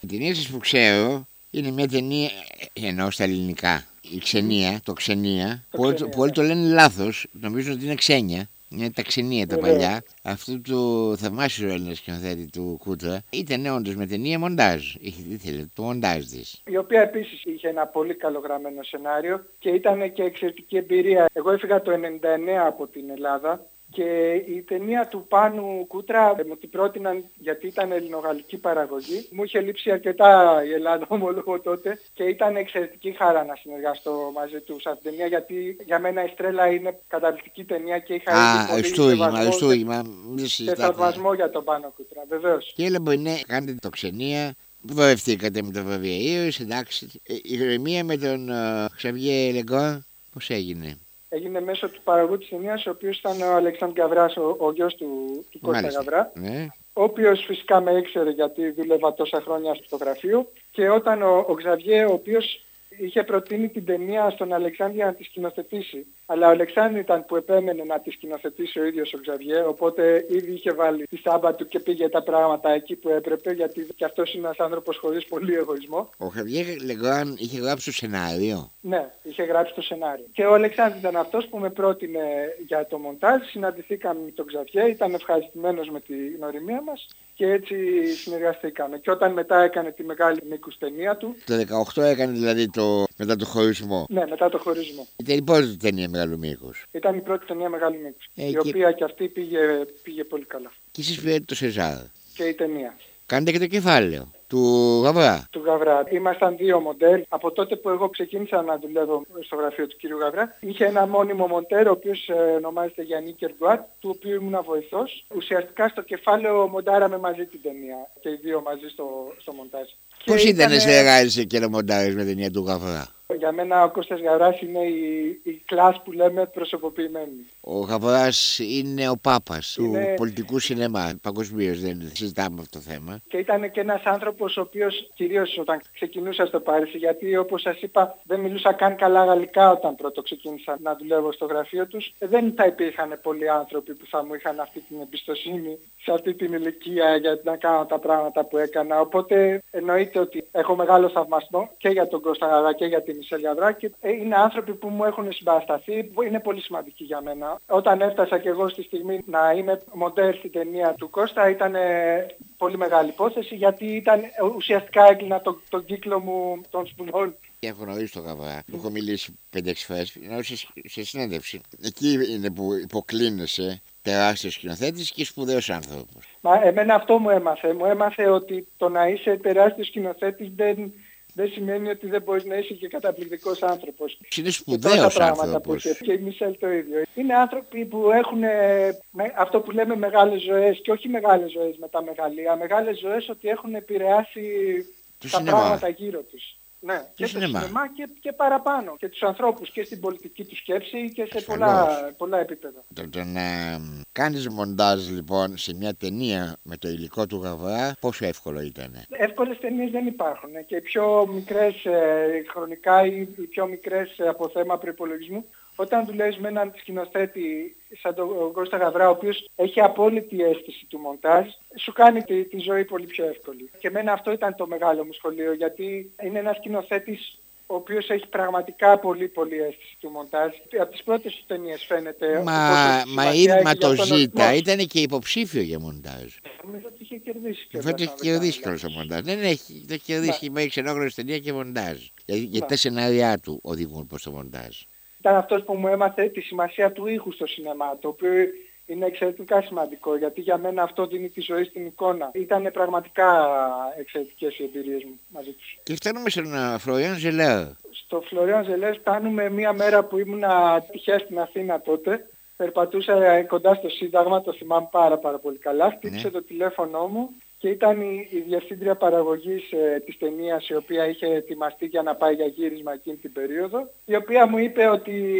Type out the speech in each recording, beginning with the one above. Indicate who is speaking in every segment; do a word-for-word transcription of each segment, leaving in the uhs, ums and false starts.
Speaker 1: Οι ταινίες που ξέρω είναι μια ταινία, εννοώ στα ελληνικά, η Ξενία, το Ξενία, που όλοι το, ναι. το λένε λάθος, νομίζουν ότι είναι ξένια. Είναι τα Ξενία τα παλιά. Αυτού του θαυμάσιου Έλληνα σκηνοθέτη του Κούτρα ήταν όντως με ταινία μοντάζ. Ήθελε το μοντάζ της.
Speaker 2: Η οποία επίσης είχε ένα πολύ καλογραμμένο σενάριο και ήταν και εξαιρετική εμπειρία. Εγώ έφυγα το ενενήντα εννέα από την Ελλάδα. Και η ταινία του Πάνου Κούτρα μου την πρότειναν γιατί ήταν ελληνογαλλική παραγωγή. Μου είχε λείψει αρκετά η Ελλάδα, ομολογώ τότε, και ήταν εξαιρετική χαρά να συνεργαστώ μαζί του σε αυτήν την ταινία, γιατί για μένα η Στρέλα είναι καταπληκτική ταινία και είχα
Speaker 1: ήδη πολύ σεβασμό
Speaker 2: και θαυμασμό για τον Πάνο Κούτρα, βεβαίως.
Speaker 1: Και έλεγα ναι, κάντε το Ξενία, βορευτήκατε με το βραβείο, εντάξει. Η ηρεμία με τον Ξαβιέ Λεγκό, πώς έγινε?
Speaker 2: Έγινε μέσω του παραγωγού της ταινίας, ο οποίος ήταν ο Αλεξάνδρου Γαβράς, ο, ο γιος του, του Κώστα Γαβρά,
Speaker 1: ναι.
Speaker 2: Ο οποίος φυσικά με ήξερε γιατί δούλευα τόσα χρόνια στο γραφείο, και όταν ο, ο Ξαβιέ, ο οποίος είχε προτείνει την ταινία στον Αλεξάνδρου για να τη σκηνοθετήσει, αλλά ο Αλεξάνδρου ήταν που επέμενε να τη σκηνοθετήσει ο ίδιος ο Ξαβιέ, οπότε ήδη είχε βάλει τη σάμπα του και πήγε τα πράγματα εκεί που έπρεπε, γιατί και αυτός είναι ένας άνθρωπος χωρίς πολύ εγωισμό.
Speaker 1: Ο Ξαβιέ Λεγκόαν είχε γράψει το σενάριο.
Speaker 2: Ναι, είχε γράψει το σενάριο. Και ο Αλεξάνδρου ήταν αυτός που με πρότεινε για το μοντάζ. Συναντηθήκαμε με τον Ξαβιέ, ήταν ευχαριστημένος με την γνωριμία μας και έτσι συνεργαστήκαμε. Και όταν μετά έκανε τη μεγάλη μήκους ταινία του.
Speaker 1: Το δεκαοκτώ έκανε δηλαδή το μετά το χωρισμό.
Speaker 2: Ναι, μετά το χωρισμό.
Speaker 1: Ήταν η πρώτη ταινία μεγάλου μήκους.
Speaker 2: Ήταν η πρώτη ταινία μεγάλου μήκους. Ε, η και... οποία και αυτή πήγε, πήγε πολύ καλά.
Speaker 1: Και εσείς πήρατε το Σεζάρ.
Speaker 2: Και η ταινία.
Speaker 1: Κάνετε και το κεφάλαιο του Γαβρά.
Speaker 2: Του Γαβρά. Ήμασταν δύο μοντέλ. Από τότε που εγώ ξεκίνησα να δουλεύω στο γραφείο του κύριου Γαβρά, είχε ένα μόνιμο μοντέρ, ο οποίος ε, ονομάζεται Γιάννη Κερντουάτ, του οποίου ήμουν βοηθός. Ουσιαστικά στο κεφάλαιο μοντάραμε μαζί την ταινία. Και οι δύο μαζί στο, στο μοντάζ.
Speaker 1: Πώς ήταν να συνεργάζεσαι και να μοντάρεις με ταινία του Γαβρά?
Speaker 2: Για μένα ο Κώστας Γαβράς είναι η, η κλάση που λέμε προσωποποιημένη.
Speaker 1: Ο Γαβράς είναι ο πάπας
Speaker 2: είναι...
Speaker 1: του πολιτικού σινεμά. Παγκοσμίως δεν συζητάμε αυτό το θέμα.
Speaker 2: Και ήταν και ένας άνθρωπος ο οποίος, κυρίως όταν ξεκινούσα στο Παρίσι, γιατί όπως σας είπα δεν μιλούσα καν καλά γαλλικά όταν πρώτο ξεκίνησα να δουλεύω στο γραφείο τους, δεν θα υπήρχαν πολλοί άνθρωποι που θα μου είχαν αυτή την εμπιστοσύνη σε αυτή την ηλικία για να κάνω τα πράγματα που έκανα. Οπότε εννοείται ότι έχω μεγάλο θαυμασμό και για τον Κώστα Γαβρά και για την Μισελ Γαβρά, και είναι άνθρωποι που μου έχουν συμπαρασταθεί, που είναι πολύ σημαντικοί για μένα. Όταν έφτασα και εγώ στη στιγμή να είμαι μοντέρ στην ταινία του Κώστα, ήταν πολύ μεγάλη υπόθεση, γιατί ήταν, ουσιαστικά έκλεινα τον, τον κύκλο μου των σπουδών.
Speaker 1: Έχω γνωρίσει τον Γαβρά, του έχω μιλήσει πέντε έξι φορές σε, σε συνέντευξη. Εκεί είναι που υποκλίνεσαι, τεράστιος σκηνοθέτης και σπουδαίος άνθρωπος.
Speaker 2: Μα εμένα αυτό μου έμαθε. Μου έμαθε ότι το να είσαι τεράστιος σκηνοθέτης δεν, δεν σημαίνει ότι δεν μπορείς να είσαι και καταπληκτικός άνθρωπος.
Speaker 1: Είναι σπουδαίος άνθρωπος.
Speaker 2: Και η Μισελ το ίδιο. Είναι άνθρωποι που έχουν με, αυτό που λέμε μεγάλες ζωές, και όχι μεγάλες ζωές με τα μεγαλεία, μεγάλες ζωές ότι έχουν επηρεάσει
Speaker 1: το
Speaker 2: τα
Speaker 1: σινεμά.
Speaker 2: πράγματα γύρω τους. Ναι, και στο
Speaker 1: σινεμά,
Speaker 2: σινεμά και, και παραπάνω. Και τους ανθρώπους και στην πολιτική του σκέψη και σε πολλά, πολλά επίπεδα.
Speaker 1: Το, το να κάνεις μοντάζ λοιπόν σε μια ταινία με το υλικό του Γαβρά, πόσο εύκολο ήταν?
Speaker 2: Εύκολες ταινίες δεν υπάρχουν. Και οι πιο μικρές ε, χρονικά ή οι πιο μικρές ε, από θέμα προϋπολογισμού, όταν δουλεύεις με έναν σκηνοθέτη σαν τον Κώστα Γαβρά, ο οποίος έχει απόλυτη αίσθηση του μοντάζ, σου κάνει τη, τη ζωή πολύ πιο εύκολη. Και εμένα αυτό ήταν το μεγάλο μου σχολείο, γιατί είναι ένας σκηνοθέτης ο οποίος έχει πραγματικά πολύ πολύ αίσθηση του μοντάζ. Από τις πρώτες του ταινίες φαίνεται.
Speaker 1: Μα, μα, ή, μα το Ζήτα ήταν και υποψήφιο για μοντάζ.
Speaker 2: Νομίζω ότι είχε κερδίσει.
Speaker 1: Φαίνεται ότι έχει κερδίσει κιόλας το μοντάζ. Δεν έχει, το έχει κερδίσει με ξενόγλωση ταινία και μοντάζ. Γιατί, γιατί τα σενάρια του οδηγούν προς το μοντάζ.
Speaker 2: Ήταν αυτός που μου έμαθε τη σημασία του ήχου στο σινεμά, το οποίο είναι εξαιρετικά σημαντικό, γιατί για μένα αυτό δίνει τη ζωή στην εικόνα. Ήταν πραγματικά εξαιρετικές οι εμπειρίες μου μαζί τους.
Speaker 1: Και φτάνουμε στον Φλωριάν Ζελέρ.
Speaker 2: Στο Φλωριάν Ζελέρ φτάνουμε μια μέρα που ήμουνα τυχαία στην Αθήνα τότε. Περπατούσα κοντά στο Σύνταγμα, το θυμάμαι πάρα πάρα πολύ καλά. Χτύπησε ναι. το τηλέφωνό μου και ήταν η, η διευθύντρια παραγωγής ε, της ταινίας, η οποία είχε ετοιμαστεί για να πάει για γύρισμα εκείνη την περίοδο, η οποία μου είπε ότι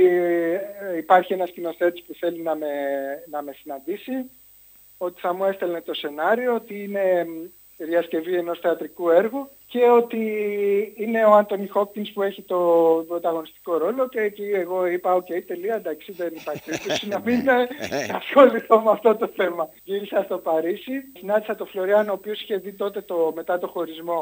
Speaker 2: ε, υπάρχει ένας σκηνοθέτης που θέλει να με, να με συναντήσει, ότι θα μου έστελνε το σενάριο, ότι είναι διασκευή ενός θεατρικού έργου και ότι είναι ο Άντονι Χόπκινς που έχει το πρωταγωνιστικό ρόλο, και εκεί εγώ είπα οκ, okay, τελεία, εντάξει, δεν υπάρχει περίπτωση να μην ασχοληθώ με αυτό το θέμα. Γύρισα στο Παρίσι, συνάντησα τον Φλωριάν, ο οποίος είχε δει τότε το, μετά το χωρισμό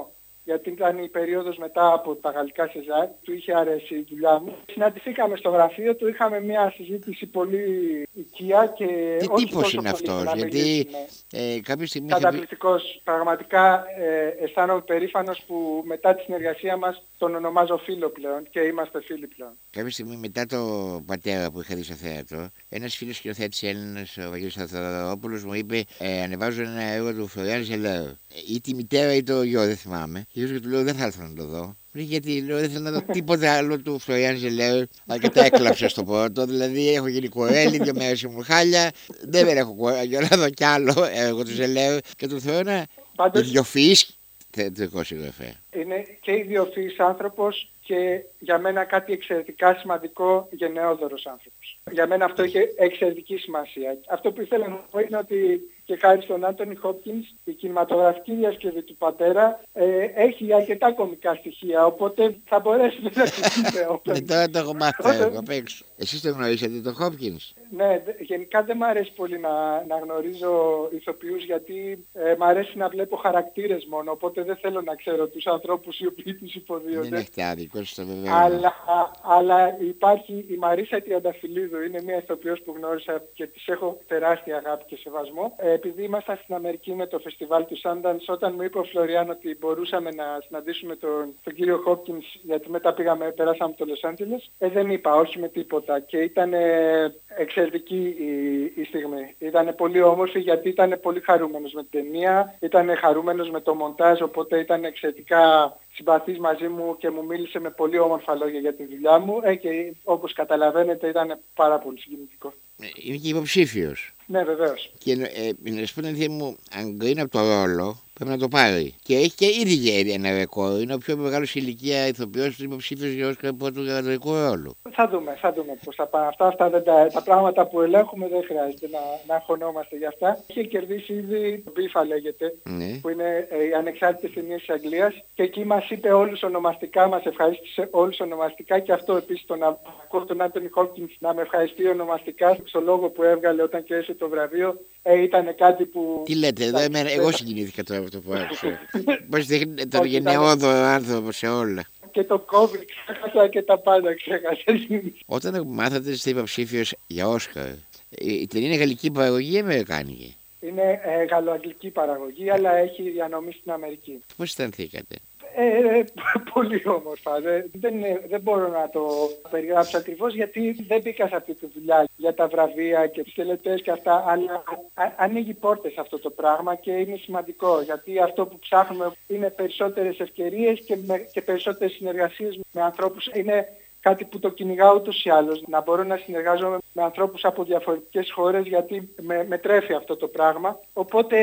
Speaker 2: γιατί ήταν η περίοδος μετά από τα γαλλικά Σεζάρ, του είχε αρέσει η δουλειά μου. Συναντηθήκαμε στο γραφείο του, είχαμε μια συζήτηση πολύ οικία και
Speaker 1: τι
Speaker 2: όχι
Speaker 1: τύπος
Speaker 2: τόσο
Speaker 1: είναι
Speaker 2: πολύ
Speaker 1: αυτός, γιατί ε, κάποια στιγμή...
Speaker 2: Καταπληκτικός. Πραγματικά ε, αισθάνομαι περήφανος που μετά τη συνεργασία μας τον ονομάζω φίλο πλέον και είμαστε φίλοι πλέον.
Speaker 1: Κάποια στιγμή μετά το πατέρα που είχα δει στο θέατρο, ένας φίλος σκηνοθέτης Έλληνας, ο Βαγγέλης Αθανασόπουλος, μου είπε ε, ανεβάζω ένα έργο του Φλωριάν Ζελέου. Ή τη μητέρα ή το γιο, δεν θυμάμαι. Και του λέω δεν θα έρθω να το δω. Γιατί λέω, δεν θέλω να δω τίποτα άλλο του Φλωριάν Ζελέου. Αρκετά έκλαψα στο πρώτο. Δηλαδή έχω γίνει κορέλι, δύο μέρες ήμουν χάλια. Δεν έχω κορέλι, για να δω κι άλλο έργο του Ζελέου. Και του θεωρώ ένα ιδιοφυής θεατρικό συγγραφέα.
Speaker 2: Είναι και ιδιοφυής άνθρωπος και για μένα κάτι εξαιρετικά σημαντικό, γενναιόδωρος άνθρωπος. Για μένα αυτό είχε εξαιρετική σημασία. Αυτό που ήθελα να πω είναι ότι και χάρη στον Άντονι Χόπκινς η κινηματογραφική διασκευή του πατέρα ε, έχει αρκετά κωμικά στοιχεία, οπότε θα μπορέσει να το
Speaker 1: πει. Τώρα το έχω μάθει εγώ απ' έξω. Εσείς το γνωρίσατε τον Χόπκινς?
Speaker 2: Ναι, γενικά δεν μου αρέσει πολύ να, να γνωρίζω ηθοποιούς, γιατί ε, μ' αρέσει να βλέπω χαρακτήρες μόνο, οπότε δεν θέλω να ξέρω τους ανθρώπους οι οποίοι τους υποδίονται.
Speaker 1: Δεν έχετε άδικο στο βεβαίω.
Speaker 2: Αλλά, αλλά υπάρχει η Μαρίσα Τριανταφυλλίδου, είναι μια ηθοποιός που γνώρισα και της έχω τεράστια αγάπη και σεβασμό. Ε, επειδή ήμασταν στην Αμερική με το φεστιβάλ του Sundance, όταν μου είπε ο Φλωριάν ότι μπορούσαμε να συναντήσουμε τον, τον κύριο Χόπκινς, γιατί μετά πήγαμε, περάσαμε το Λος Άντζελες, ε, δεν είπα όχι με τίποτα και ήταν ε, εξαιρετική η, η στιγμή. Ήταν πολύ όμορφη γιατί ήταν πολύ χαρούμενος με την ταινία, ήταν χαρούμενος με το μοντάζ, οπότε ήταν εξαιρετικά συμπαθής μαζί μου και μου μίλησε με πολύ όμορφα λόγια για τη δουλειά μου ε, και όπως καταλαβαίνετε ήταν πάρα πολύ συγκινητικό.
Speaker 1: Είναι και υποψήφιος.
Speaker 2: Ναι, βεβαίως.
Speaker 1: Και ε, να σου πω την αλήθεια μου, αν κρίνει από το ρόλο, πρέπει να το πάρει. Και έχει και ήδη ένα ρεκόρ. Είναι ο πιο μεγάλος ηλικία ηθοποιός υποψήφιος για Όσκαρ από του γραφικού ρόλου.
Speaker 2: Θα δούμε, θα δούμε πώς θα πάνε αυτά. Αυτά δεν τα, τα πράγματα που ελέγχουμε δεν χρειάζεται να, να αγχωνόμαστε γι' αυτά. Είχε κερδίσει ήδη το Μπίφα λέγεται, ναι, που είναι ε, οι ανεξάρτητες ταινίες της Αγγλίας. Και εκεί μας είπε όλους ονομαστικά, μας ευχαρίστησε όλους ονομαστικά και αυτό επίσης τον ακούω τον Άντονι Χόπκινς να με ευχαριστεί ονομαστικά στο λόγο που έβγαλε όταν κέρδισε το βραβείο. Ε, ήταν κάτι που...
Speaker 1: Τι λέτε, εδώ εμένα, εγώ συγκινήθηκα τώρα από το που άκουσα. Πώς δείχνει τον γενναιόδωρο άνθρωπο σε όλα.
Speaker 2: Και το COVID ξέχασα και τα πάντα ξέχασα.
Speaker 1: Όταν μάθατε είστε υποψήφιος για Όσκαρ, η ταινία είναι γαλλική παραγωγή ή αμερικάνικη?
Speaker 2: Είναι ε, γαλλοαγγλική παραγωγή, αλλά έχει διανομή στην Αμερική.
Speaker 1: Πώς αισθανθήκατε?
Speaker 2: Ε, πολύ όμορφα. Δεν, δεν, δεν μπορώ να το περιγράψω ακριβώς γιατί δεν μπήκα σε αυτή τη δουλειά για τα βραβεία και τις τελετές και αυτά, αλλά α, ανοίγει πόρτες αυτό το πράγμα και είναι σημαντικό γιατί αυτό που ψάχνουμε είναι περισσότερες ευκαιρίες και, με, και περισσότερες συνεργασίες με ανθρώπους. Είναι κάτι που το κυνηγάω ούτως ή άλλως, να μπορώ να συνεργάζομαι με ανθρώπους από διαφορετικές χώρες γιατί με, με τρέφει αυτό το πράγμα. Οπότε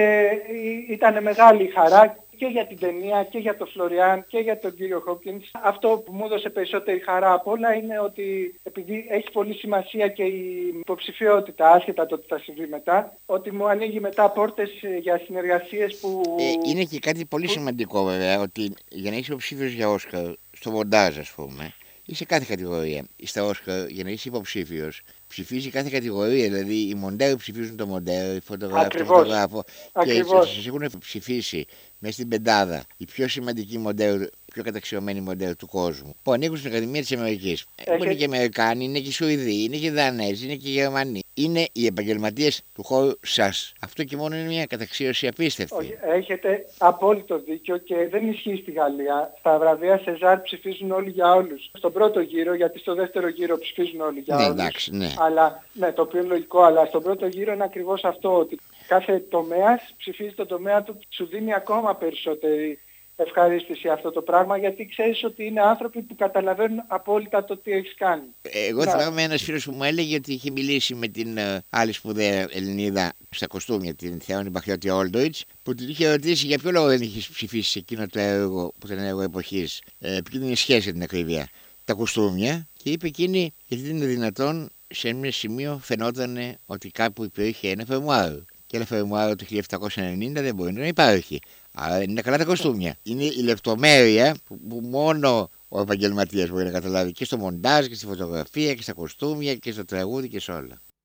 Speaker 2: ήταν μεγάλη χαρά και για την ταινία και για τον Φλωριάν και για τον κύριο Χόπκινς. Αυτό που μου έδωσε περισσότερη χαρά απ' όλα είναι ότι επειδή έχει πολύ σημασία και η υποψηφιότητα, άσχετα το τι θα συμβεί μετά, ότι μου ανοίγει μετά πόρτες για συνεργασίες που...
Speaker 1: Ε, είναι και κάτι πολύ που... σημαντικό βέβαια, ότι για να είσαι υποψήφιος για Όσκαρ, στο μοντάζ ας πούμε, ή σε κάθε κατηγορία. Στα Όσκαρ, για να είσαι υποψήφιος, ψηφίζει κάθε κατηγορία. Δηλαδή, οι μοντέροι ψηφίζουν το μοντέρο, οι φωτογράφοι το φωτογράφο. Και σας έχουν ψηφίσει μέσα στην πεντάδα οι πιο σημαντικοί μοντέροι, πιο καταξιωμένοι μοντέροι του κόσμου, που ανήκουν στην Ακαδημία της Αμερικής. Έχετε... Είναι και Αμερικάνοι, είναι και Σουηδοί, είναι και Δανέζοι, είναι και Γερμανοί. Είναι οι επαγγελματίες του χώρου σας. Αυτό και μόνο είναι μια καταξίωση απίστευτη.
Speaker 2: Όχι, έχετε απόλυτο δίκιο και δεν ισχύει στη Γαλλία. Στα βραβεία Σεζάρ ψηφίζουν όλοι για όλους. Στον πρώτο γύρο, γιατί στο δεύτερο γύρο ψηφίζουν όλοι για
Speaker 1: ναι,
Speaker 2: όλους.
Speaker 1: Εντάξει, ναι.
Speaker 2: Αλλά, ναι, το οποίο είναι λογικό, αλλά στον πρώτο γύρο είναι ακριβώς αυτό, ότι κάθε τομέας ψηφίζει τον τομέα του, σου δίνει ακόμα περισσότερη ευχαρίστηση αυτό το πράγμα, γιατί ξέρεις ότι είναι άνθρωποι που καταλαβαίνουν απόλυτα το τι έχεις κάνει.
Speaker 1: Εγώ θυμάμαι ένας φίλος που μου έλεγε ότι είχε μιλήσει με την uh, άλλη σπουδαία Ελληνίδα στα κοστούμια, την Θεόνη Μπαχιώτη Όλντοιτς, που την είχε ρωτήσει για ποιο λόγο δεν είχε ψηφίσει σε εκείνο το έργο που ήταν έργο εποχής, ε, ποιο είναι η σχέση την ακρίβεια, τα κοστούμια, και είπε εκείνη γιατί δεν είναι δυνατόν σε ένα σημείο φαινόταν ότι κάπου υπήρχε ένα φερμουάρο. Και ένα φερμουάρο του χίλια επτακόσια ενενήντα δεν μπορεί να υπάρχει. Άρα δεν είναι καλά τα κοστούμια. Είναι η λεπτομέρεια που, που μόνο ο επαγγελματίας μπορεί να καταλάβει και στο μοντάζ και στη φωτογραφία και στα κοστούμια και στο τραγούδι και σε όλα.